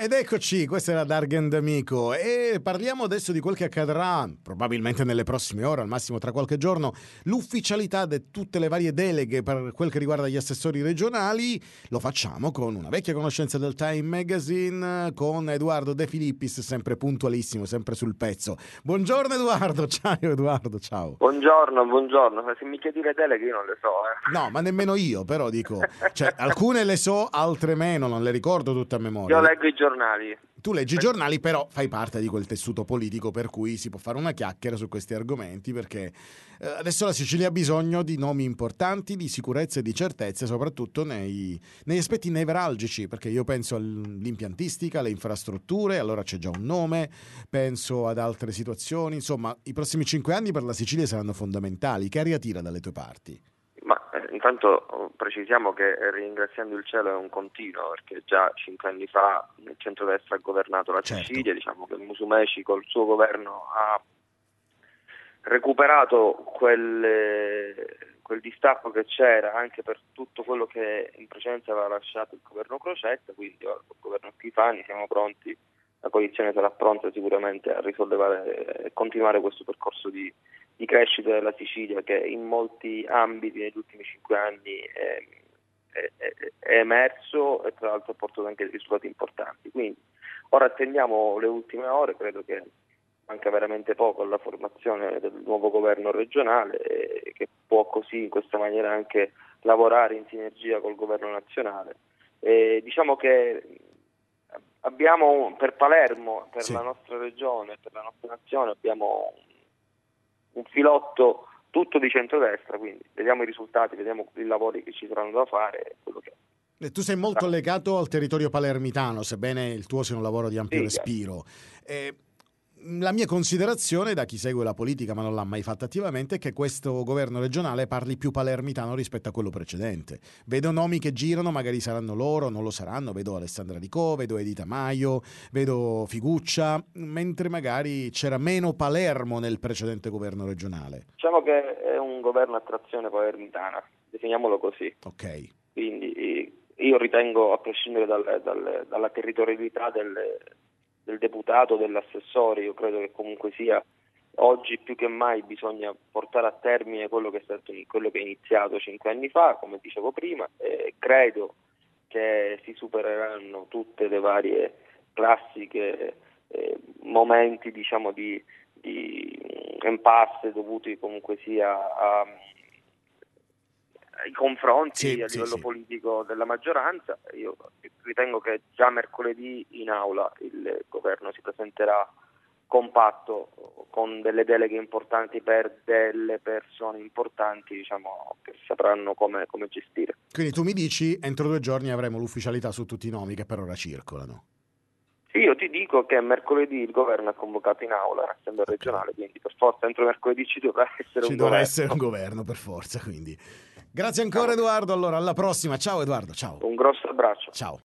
Ed eccoci, questa è la Dargen D'Amico e parliamo adesso di quel che accadrà probabilmente nelle prossime ore, al massimo tra qualche giorno, l'ufficialità di tutte le varie deleghe per quel che riguarda gli assessori regionali. Lo facciamo con una vecchia conoscenza del Time Magazine, con Edoardo De Filippis, sempre puntualissimo, sempre sul pezzo. Buongiorno Edoardo, ciao Edoardo, ciao. Buongiorno, se mi chiedi le deleghe io non le so. No, ma nemmeno io, però dico, cioè alcune le so, altre meno, non le ricordo tutte a memoria. Io leggo i giornali. Tu leggi i giornali, però fai parte di quel tessuto politico per cui si può fare una chiacchiera su questi argomenti, perché adesso la Sicilia ha bisogno di nomi importanti, di sicurezza e di certezze, soprattutto negli aspetti nevralgici, perché io penso all'impiantistica, alle infrastrutture, allora c'è già un nome, penso ad altre situazioni, insomma i prossimi 5 anni per la Sicilia saranno fondamentali. Che aria tira dalle tue parti? Ma intanto precisiamo che ringraziando il cielo è un continuo, perché già 5 anni fa il centrodestra ha governato la Sicilia, diciamo che Musumeci col suo governo ha recuperato quel distacco che c'era anche per tutto quello che in precedenza aveva lasciato il governo Crocetta, quindi il governo Schifani siamo pronti, la coalizione sarà pronta sicuramente a risollevare e continuare questo percorso di crescita della Sicilia che in molti ambiti negli ultimi 5 anni è emerso e tra l'altro ha portato anche risultati importanti. Quindi ora attendiamo le ultime ore, credo che manca veramente poco alla formazione del nuovo governo regionale che può così in questa maniera anche lavorare in sinergia col governo nazionale. Diciamo che abbiamo per Palermo, per la nostra regione, per la nostra nazione abbiamo un filotto tutto di centrodestra, quindi vediamo i risultati, vediamo i lavori che ci saranno da fare, quello che Tu sei molto legato al territorio palermitano, sebbene il tuo sia un lavoro di ampio respiro. La mia considerazione, da chi segue la politica ma non l'ha mai fatta attivamente, è che questo governo regionale parli più palermitano rispetto a quello precedente. Vedo nomi che girano, magari saranno loro, non lo saranno, vedo Alessandra Ricò, vedo Edita Maio, vedo Figuccia, mentre magari c'era meno Palermo nel precedente governo regionale. Diciamo che è un governo a trazione palermitana, definiamolo così. Ok. Quindi io ritengo, a prescindere dalla territorialità del deputato, dell'assessore, io credo che comunque sia oggi più che mai bisogna portare a termine quello che è iniziato 5 anni fa, come dicevo prima, e credo che si supereranno tutte le varie classiche momenti, diciamo, di impasse dovuti comunque sia ai confronti a livello politico della maggioranza. Io ritengo che già mercoledì in aula il governo si presenterà compatto con delle deleghe importanti per delle persone importanti, diciamo, che sapranno come gestire. Quindi tu mi dici entro 2 giorni avremo l'ufficialità su tutti i nomi che per ora circolano. Sì, io ti dico che mercoledì il governo è convocato in aula in assemblea regionale, quindi per forza entro mercoledì ci dovrà essere un governo per forza, quindi. Grazie ancora Edoardo, allora alla prossima. Ciao Edoardo, ciao. Un grosso abbraccio. Ciao.